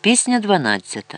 Пісня 12.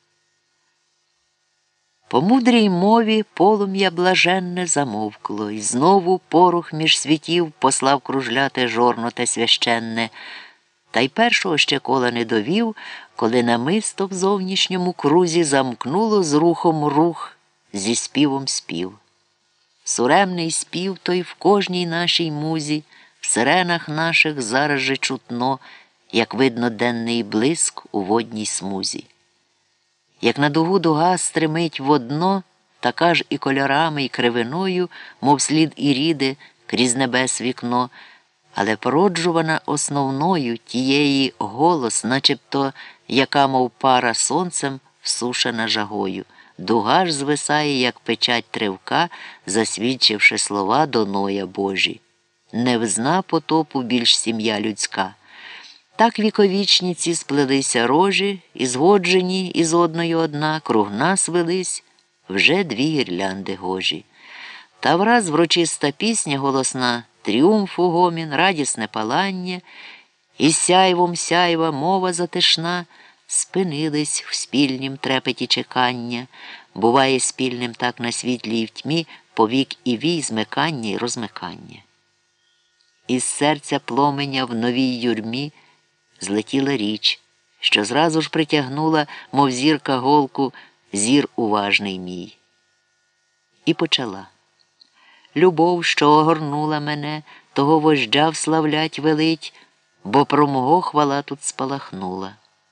По мудрій мові полум'я блаженне замовкло, і знову порух між світів послав кружляте жорно те священне, та й першого ще кола не довів, коли намисто в зовнішньому крузі замкнуло з рухом рух, зі співом спів. Суремний спів той в кожній нашій музі, в сиренах наших зараз же чутно, як видно денний блиск у водній смузі. Як на дугу дуга стримить водно, така ж і кольорами, і кривиною, мов слід Іріди крізь небес вікно, але породжувана основною тієї голос, начебто, яка, мов пара сонцем, всушена жагою. Дуга ж звисає, як печать тривка, засвідчивши слова до Ноя Божі. Не взна потопу більш сім'я людська. Так віковічні ці сплелися рожі, і згоджені із одною одна, круг нас велись вже дві гірлянди гожі. Та враз врочиста пісня голосна, тріумфу гомін, радісне палання, і сяйвом сяйва мова затишна, спинились в спільнім трепеті чекання, буває спільним так на світлі й в тьмі, повік і вій змикання й розмикання. Із серця пломеня в новій юрмі злетіла річ, що зразу ж притягнула, мов зірка голку, зір уважний мій. І почала. Любов, що огорнула мене, того вождя вславлять велить, бо про мого хвала тут спалахнула.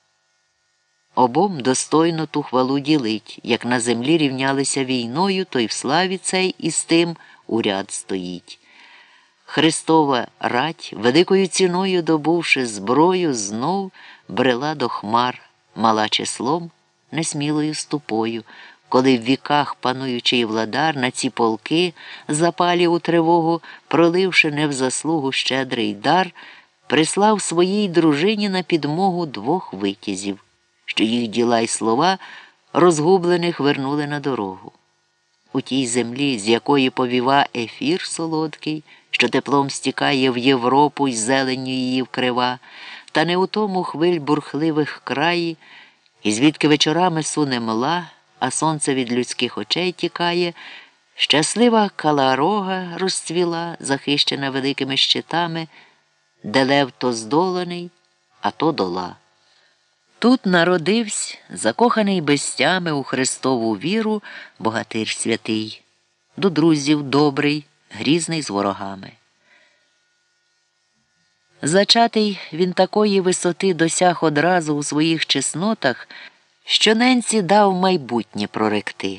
Обом достойно ту хвалу ділить, як на землі рівнялися війною, то й в славі цей із тим у ряд стоїть. Христова рать, великою ціною добувши зброю, знов брела до хмар, мала числом, несмілою ступою, коли в віках пануючий владар на ці полки, запалі у тривогу, проливши не в заслугу щедрий дар, прислав своїй дружині на підмогу двох витязів, що їх діла й слова розгублених вернули на дорогу. У тій землі, з якої повіва ефір солодкий, що теплом стікає в Європу й зеленню її вкрива, та не у тому хвиль бурхливих краї, і звідки вечорами суне мла, а сонце від людських очей тікає, щаслива Каларога розцвіла, захищена великими щитами, де лев то здоланий, а то дола. Тут народився, закоханий безтями у Христову віру, богатир святий, до друзів добрий, грізний з ворогами. Зачатий він такої висоти досяг одразу у своїх чеснотах, що ненці дав майбутнє проректи.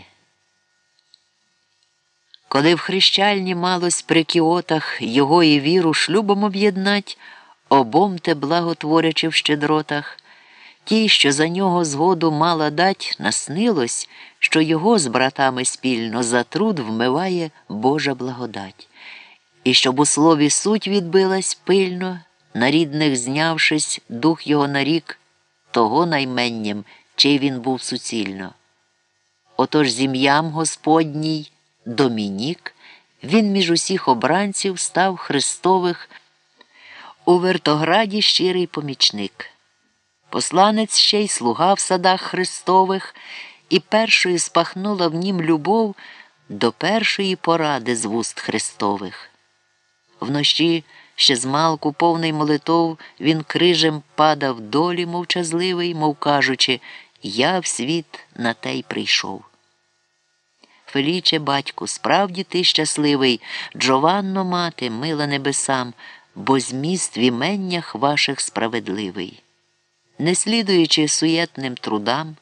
Коли в хрещальні малось при кіотах його і віру шлюбом об'єднать, обом те благотворячи в щедротах, тій, що за нього згоду мала дать, наснилось, що його з братами спільно за труд вмиває Божа благодать. І щоб у слові суть відбилась пильно, на рідних знявшись, дух його нарік, того найменням, чий він був суцільно. Отож з ім'ям Господній Домінік він між усіх обранців став Христових у Вертограді щирий помічник. Посланець ще й слуга в садах Христових, і першою спахнула в нім любов до першої поради з вуст Христових. Вночі, ще змалку повний молитов, він крижем падав долі мовчазливий, мов кажучи, я в світ на те й прийшов. Феліче, батьку, справді ти щасливий, Джованно, мати, мила небесам, бо зміст в іменнях ваших справедливий. Не слідуючи суєтним трудам,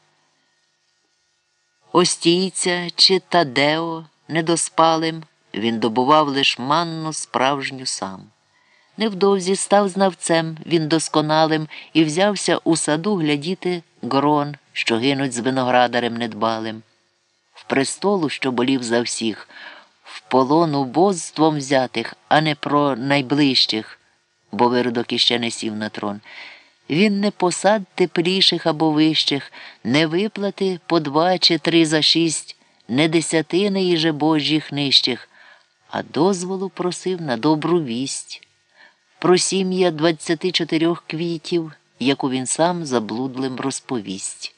Остійця чи Тадео недоспалим, він добував лиш манну справжню сам. Невдовзі став знавцем він досконалим і взявся у саду глядіти грон, що гинуть з виноградарем недбалим. В престолу, що болів за всіх, в полон убоством взятих, а не про найближчих, бо виродок іще не сів на трон. Він не посад тепліших або вищих, не виплати по 2 чи 3 за 6, не десятини іже божих нижчих, а дозволу просив на добру вість. Про сім'я 24 квітів, яку він сам заблудлим розповість.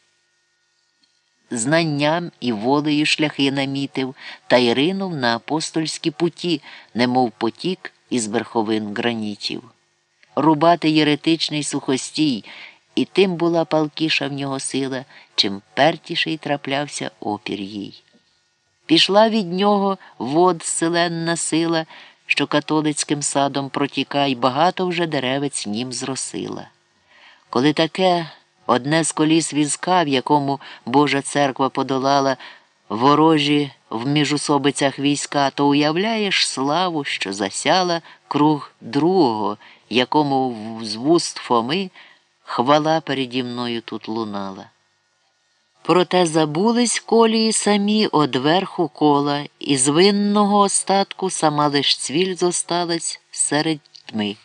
Знанням і волею шляхи намітив та й ринув на апостольські путі, немов потік із верховин гранітів. Рубати єретичний сухостій, і тим була палкіша в нього сила, чим пертіший траплявся опір їй. Пішла від нього вод селенна сила, що католицьким садом протіка, й багато вже деревець нім зросила. Коли таке одне з коліс візка, в якому Божа церква подолала ворожі в міжусобицях війська, то уявляєш славу, що засяла круг другого, якому з вуст Фоми хвала переді мною тут лунала. Проте забулись колії самі од верху кола, і з винного остатку сама лиш цвіль зосталась серед тьми.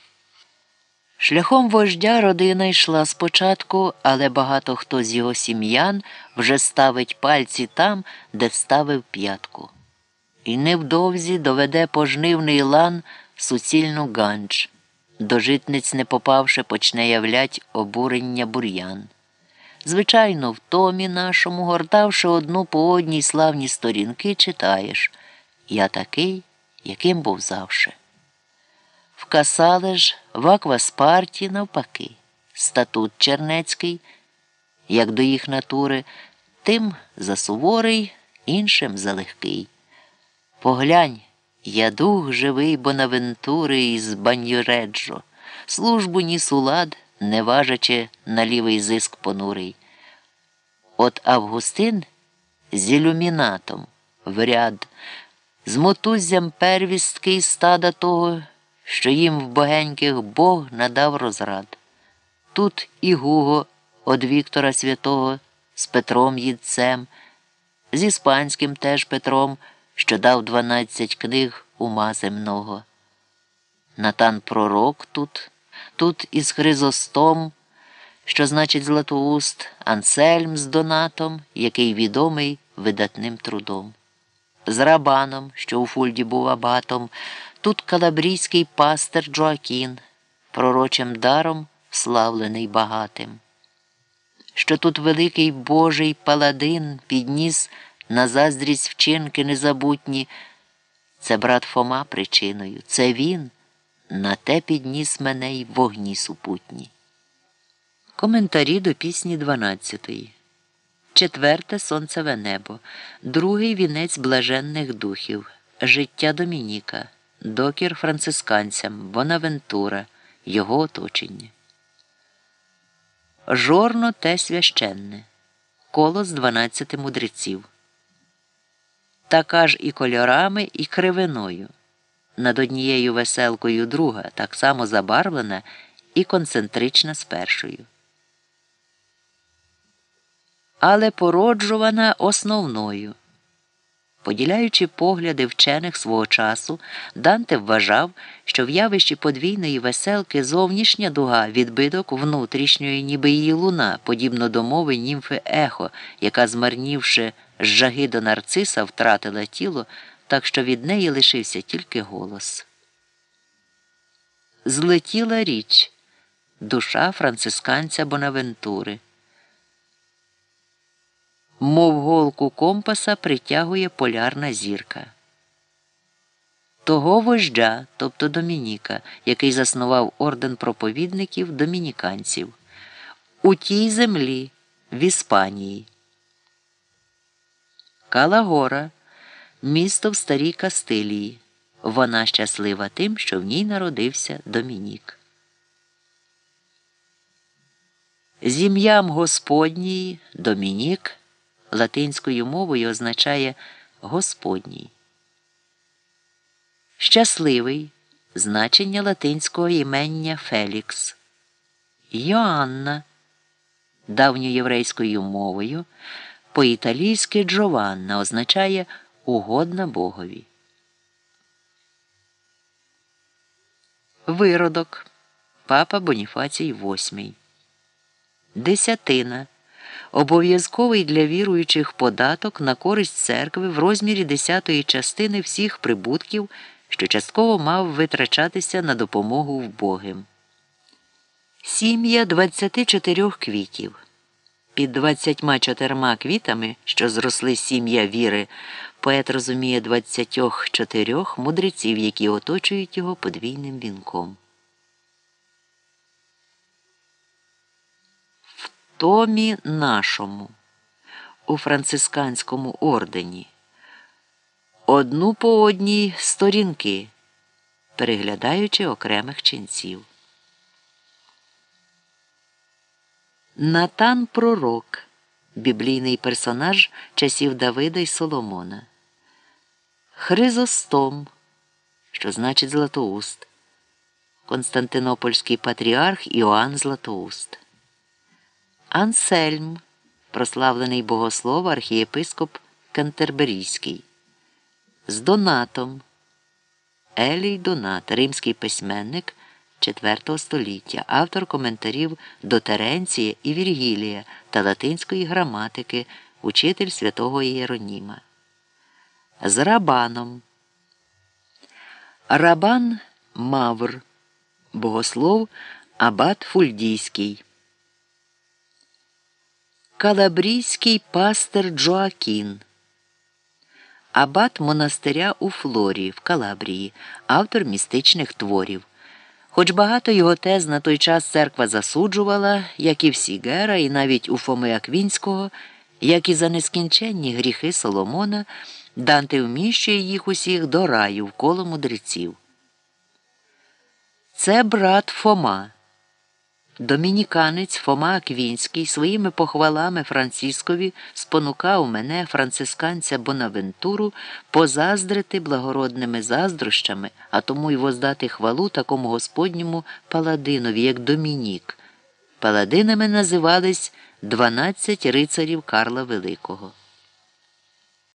Шляхом вождя родина йшла спочатку, але багато хто з його сім'ян вже ставить пальці там, де ставив п'ятку. І невдовзі доведе пожнивний лан суцільну ганч. До житниць не попавши, почне являть обурення бур'ян. Звичайно, в томі нашому, гортавши одну по одній славні сторінки, читаєш: «Я такий, яким був завше». В Касале ж, в Акваспарті навпаки, статут чернецький, як до їх натури, тим за суворий, іншим за легкий. Поглянь, я дух живий Бонавентури із Баньюреджо, службу ніс у лад, не важачи на лівий зиск понурий. От Августин з ілюмінатом в ряд, з мотуззям первістки із стада того, що їм в богеньких Бог надав розрад. Тут і Гуго од Віктора Святого з Петром Їдцем, з іспанським теж Петром, що дав 12 книг ума земного. Натан Пророк тут із Хризостом, що значить Златоуст, Ансельм з Донатом, який відомий видатним трудом. З Рабаном, що у Фульді був абатом, тут калабрійський пастир Джоакін, пророчим даром славлений багатим. Що тут великий Божий паладин підніс на заздрість вчинки незабутні, це брат Фома причиною, це він на те підніс мене й вогні супутні. Коментарі до пісні 12. Четверте сонцеве небо. Другий вінець блаженних духів. Життя Домініка. Докір францисканцям. Бонавентура. Його оточення. Жорно те священне. Коло з 12 мудреців. Така ж і кольорами, і кривиною. Над однією веселкою друга, так само забарвлена і концентрична з першою. Але породжувана основною. Поділяючи погляди вчених свого часу, Данте вважав, що в явищі подвійної веселки зовнішня дуга – відбиток внутрішньої, ніби її луна, подібно до мови німфи Ехо, яка, змарнівши з жаги до нарциса, втратила тіло, так що від неї лишився тільки голос. Злетіла річ – душа францисканця Бонавентури. Мов голку компаса притягує полярна зірка. Того вождя, тобто Домініка, який заснував орден проповідників домініканців, у тій землі, в Іспанії. Калагора – місто в старій Кастилії. Вона щаслива тим, що в ній народився Домінік. З ім'ям Господній Домінік латинською мовою означає «Господній». Щасливий – значення латинського імення Фелікс. Йоанна – давньоєврейською мовою, по-італійськи Джованна означає «угодна Богові». Виродок – папа Боніфацій VIII. Десятина – обов'язковий для віруючих податок на користь церкви в розмірі 10-ї частини всіх прибутків, що частково мав витрачатися на допомогу вбогим. Сім'я 24 квітів. Під 24 квітами, що зросли з сім'я віри, поет розуміє 24 мудреців, які оточують його подвійним вінком. В томі нашому, у францисканському ордені, одну по одній сторінки, переглядаючи окремих ченців. Натан Пророк, біблійний персонаж часів Давида й Соломона. Хризостом, що значить Златоуст, Константинопольський патріарх Іоанн Златоуст. Ансельм, прославлений богослов, архієпископ Кантерберійський. З Донатом, Елій Донат, римський письменник IV століття, автор коментарів до Теренція і Віргілія та латинської граматики, учитель святого Ієроніма. З Рабаном. Рабан Мавр, богослов, абат Фульдійський. Калабрійський пастир Джоакін, абат монастиря у Флорі в Калабрії, автор містичних творів. Хоч багато його тез на той час церква засуджувала, як і в Сігера, і навіть у Фоми Аквінського, як і за нескінченні гріхи Соломона, Данте вміщує їх усіх до раю в коло мудреців. Це брат Фома. Домініканець Фома Аквінський своїми похвалами Францискові спонукав мене, францисканця Бонавентуру, позаздрити благородними заздрощами, а тому й воздати хвалу такому господньому паладинові, як Домінік. Паладинами називались 12 рицарів Карла Великого.